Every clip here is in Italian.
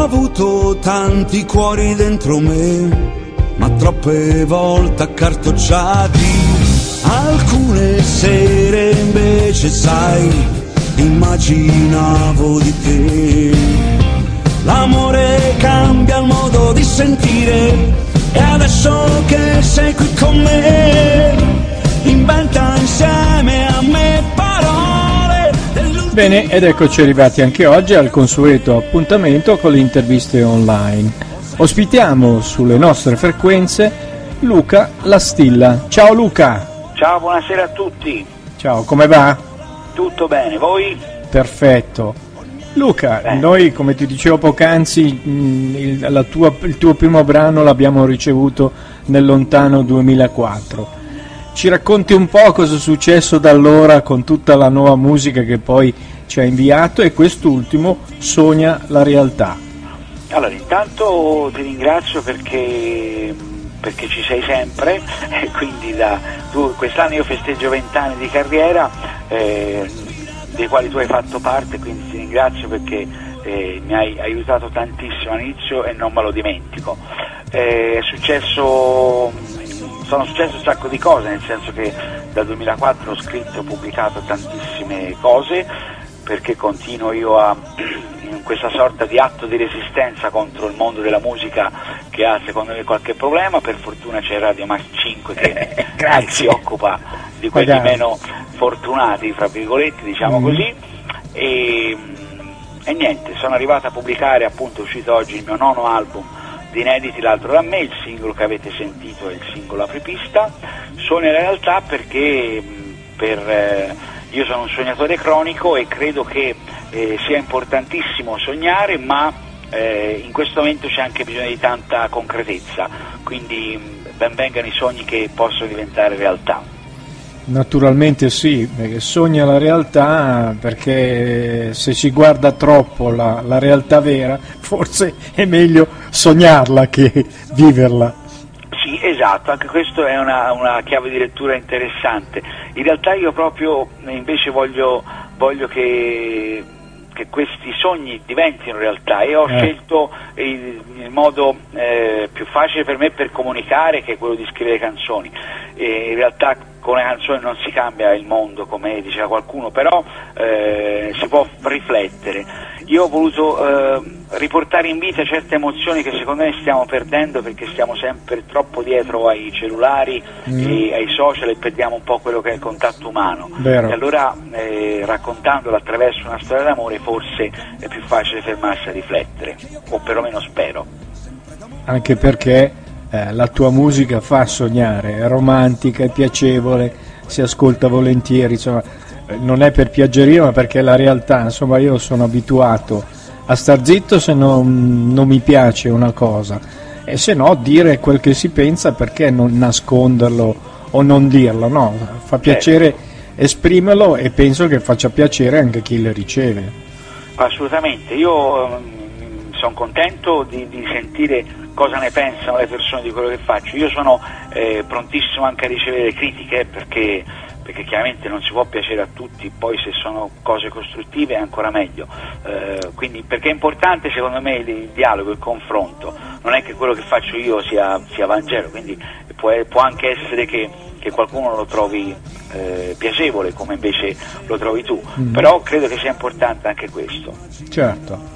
avuto tanti cuori dentro me, ma troppe volte accartocciati. Alcune sere invece, sai, immaginavo di te. L'amore cambia il modo di sentire, e adesso che sei qui con me, inventa insieme a me parole. Bene, ed eccoci arrivati anche oggi al consueto appuntamento con le interviste online. Ospitiamo sulle nostre frequenze Luca Lastilla. Ciao Luca! Ciao, buonasera a tutti. Ciao, come va? Tutto bene, voi? Perfetto. Luca, noi come ti dicevo poc'anzi, il tuo primo brano l'abbiamo ricevuto nel lontano 2004. Ci racconti un po' cosa è successo da allora con tutta la nuova musica che poi ci ha inviato, e quest'ultimo, Sogna la realtà. Allora, intanto ti ringrazio perché ci sei sempre, e quindi quest'anno io festeggio 20 anni di carriera, dei quali tu hai fatto parte, quindi ti ringrazio perché mi hai aiutato tantissimo all'inizio e non me lo dimentico. Sono successe un sacco di cose, nel senso che dal 2004 ho scritto e pubblicato tantissime cose, perché continuo io in questa sorta di atto di resistenza contro il mondo della musica che ha secondo me qualche problema. Per fortuna c'è Radio Max 5 che si occupa di quelli meno fortunati, fra virgolette, diciamo così, e niente, sono arrivato a pubblicare, appunto è uscito oggi il mio 9º album di inediti, l'altro da me, il singolo che avete sentito è il singolo Apripista. Sono in realtà perché io sono un sognatore cronico e credo che sia importantissimo sognare, ma in questo momento c'è anche bisogno di tanta concretezza, quindi ben vengano i sogni che possono diventare realtà. Naturalmente sì, perché sogna la realtà, perché se si guarda troppo la realtà vera, forse è meglio sognarla che viverla. Sì, esatto, anche questo è una chiave di lettura interessante. In realtà io proprio invece voglio che questi sogni diventino realtà, e ho scelto il modo più facile per me per comunicare, che è quello di scrivere canzoni. In realtà con le canzoni non si cambia il mondo, come diceva qualcuno, però si può riflettere. Io ho voluto riportare in vita certe emozioni che secondo me stiamo perdendo, perché stiamo sempre troppo dietro ai cellulari e ai social, e perdiamo un po' quello che è il contatto umano. Vero. E allora raccontandolo attraverso una storia d'amore forse è più facile fermarsi a riflettere, o perlomeno spero. Anche perché la tua musica fa sognare, è romantica, è piacevole, si ascolta volentieri, insomma, non è per piaggeria, ma perché è la realtà. Insomma, io sono abituato a star zitto se non mi piace una cosa, e se no dire quel che si pensa, perché non nasconderlo o non dirlo, no, fa piacere esprimerlo, e penso che faccia piacere anche chi le riceve. Assolutamente, io sono contento di sentire cosa ne pensano le persone di quello che faccio. Io sono prontissimo anche a ricevere critiche, perché chiaramente non si può piacere a tutti, poi se sono cose costruttive è ancora meglio, quindi perché è importante secondo me il dialogo, il confronto. Non è che quello che faccio io sia Vangelo, quindi può anche essere che qualcuno lo trovi piacevole come invece lo trovi tu, però credo che sia importante anche questo. Certo.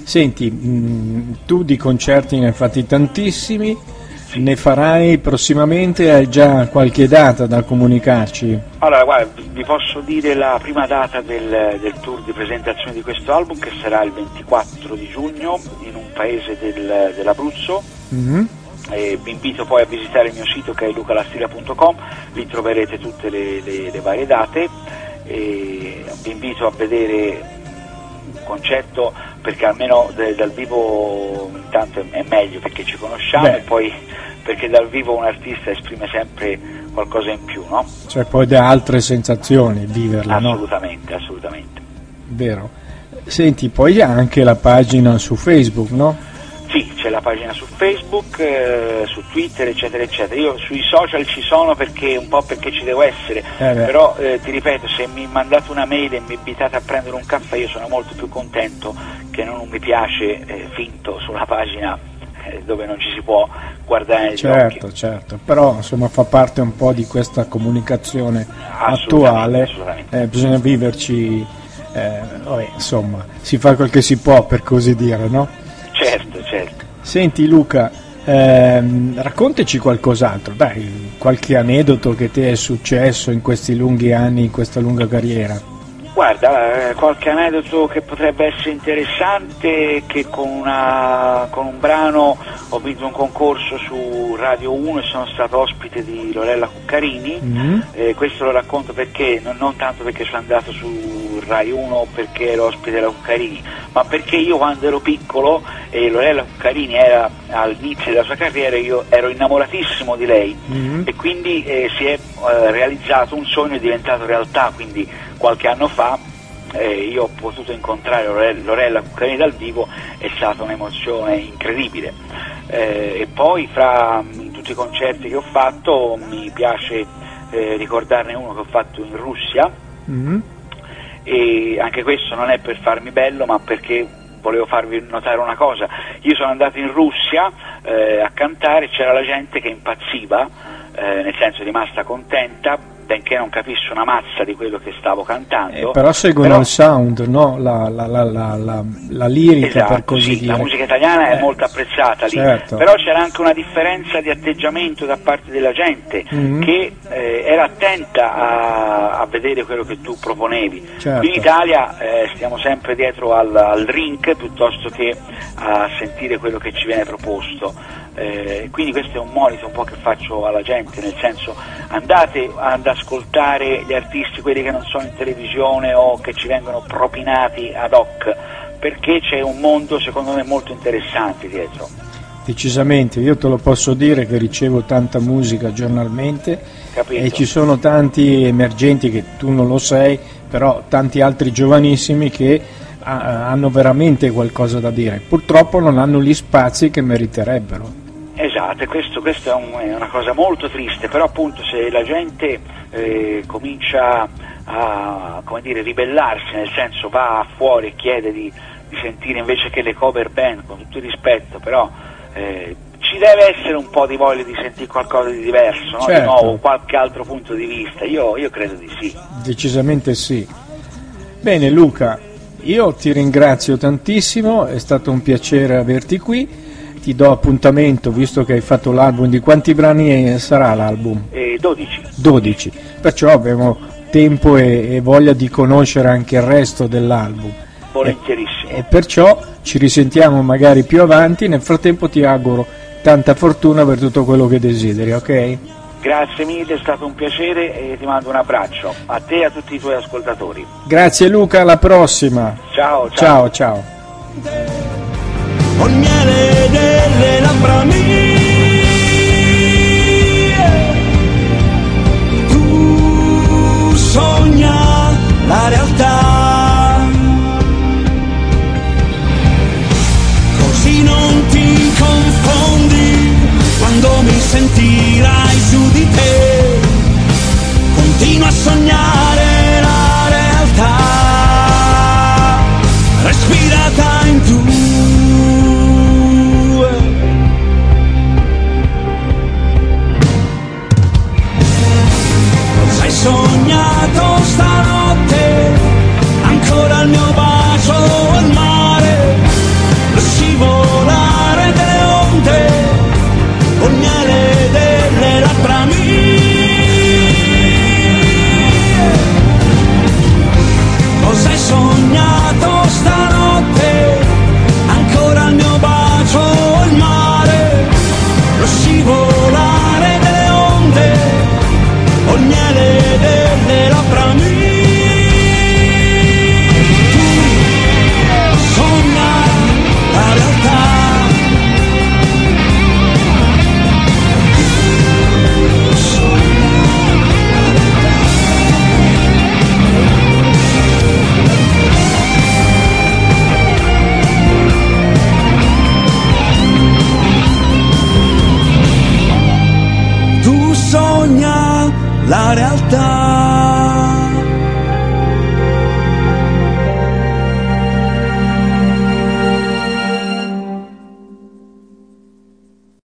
Senti, tu di concerti ne hai fatti tantissimi, ne farai prossimamente? Hai già qualche data da comunicarci? Allora, guarda, vi posso dire la prima data del tour di presentazione di questo album, che sarà il 24 di giugno in un paese dell'Abruzzo. Vi invito poi a visitare il mio sito, che è lucalastilla.com, lì troverete tutte le varie date, e vi invito a vedere un concerto, perché almeno dal vivo intanto è meglio, perché ci conosciamo. E poi perché dal vivo un artista esprime sempre qualcosa in più, no? Cioè poi dà altre sensazioni viverla, assolutamente, no? Assolutamente. Vero. Senti, poi ha anche la pagina su Facebook, no? Sì, c'è la pagina su Facebook, su Twitter, eccetera eccetera. Io sui social ci sono perché ci devo essere, però ti ripeto, se mi mandate una mail e mi invitate a prendere un caffè, io sono molto più contento che non un mi piace finto sulla pagina dove non ci si può guardare negli occhi. Certo, però insomma fa parte un po' di questa comunicazione attuale, assolutamente. Bisogna viverci, insomma, si fa quel che si può, per così dire, no? Certo. Senti Luca, raccontaci qualcos'altro, dai, qualche aneddoto che ti è successo in questi lunghi anni, in questa lunga carriera. Guarda, qualche aneddoto che potrebbe essere interessante, che con un brano ho vinto un concorso su Radio 1 e sono stato ospite di Lorella Cuccarini. Questo lo racconto perché, non tanto perché sono andato su Rai 1 perché ero ospite della Cuccarini, ma perché io quando ero piccolo e Lorella Cuccarini era all'inizio della sua carriera, io ero innamoratissimo di lei e quindi si è realizzato un sogno, è diventato realtà, quindi qualche anno fa io ho potuto incontrare Lorella Cuccarini dal vivo, è stata un'emozione incredibile. E poi in tutti i concerti che ho fatto mi piace ricordarne uno che ho fatto in Russia, e anche questo non è per farmi bello, ma perché volevo farvi notare una cosa. Io sono andato in Russia a cantare, c'era la gente che impazziva, nel senso rimasta contenta, benché non capissi una mazza di quello che stavo cantando. Però seguono il sound, no? La lirica, esatto, per così dire. La musica italiana è molto apprezzata lì, certo. Però c'era anche una differenza di atteggiamento da parte della gente che era attenta a vedere quello che tu proponevi. Certo. Qui in Italia stiamo sempre dietro al ring piuttosto che a sentire quello che ci viene proposto. Quindi questo è un monito un po' che faccio alla gente, nel senso, andate ad ascoltare gli artisti, quelli che non sono in televisione o che ci vengono propinati ad hoc, perché c'è un mondo secondo me molto interessante dietro. Decisamente, io te lo posso dire che ricevo tanta musica giornalmente. Capito. E ci sono tanti emergenti che tu non lo sei, però tanti altri giovanissimi che hanno veramente qualcosa da dire, purtroppo non hanno gli spazi che meriterebbero. Esatto, questo è una cosa molto triste, però appunto se la gente comincia a ribellarsi, nel senso va fuori e chiede di sentire invece che le cover band, con tutto il rispetto, però ci deve essere un po' di voglia di sentire qualcosa di diverso, no? Certo. Di nuovo, qualche altro punto di vista, io credo di sì. Decisamente sì. Bene Luca, io ti ringrazio tantissimo, è stato un piacere averti qui. Ti do appuntamento, visto che hai fatto l'album, di quanti brani sarà l'album? 12, perciò abbiamo tempo e voglia di conoscere anche il resto dell'album. Volentierissimo. E perciò ci risentiamo magari più avanti, nel frattempo ti auguro tanta fortuna per tutto quello che desideri, ok? Grazie mille, è stato un piacere e ti mando un abbraccio, a te e a tutti i tuoi ascoltatori. Grazie Luca, alla prossima. Ciao. Ciao. Col miele delle labbra mie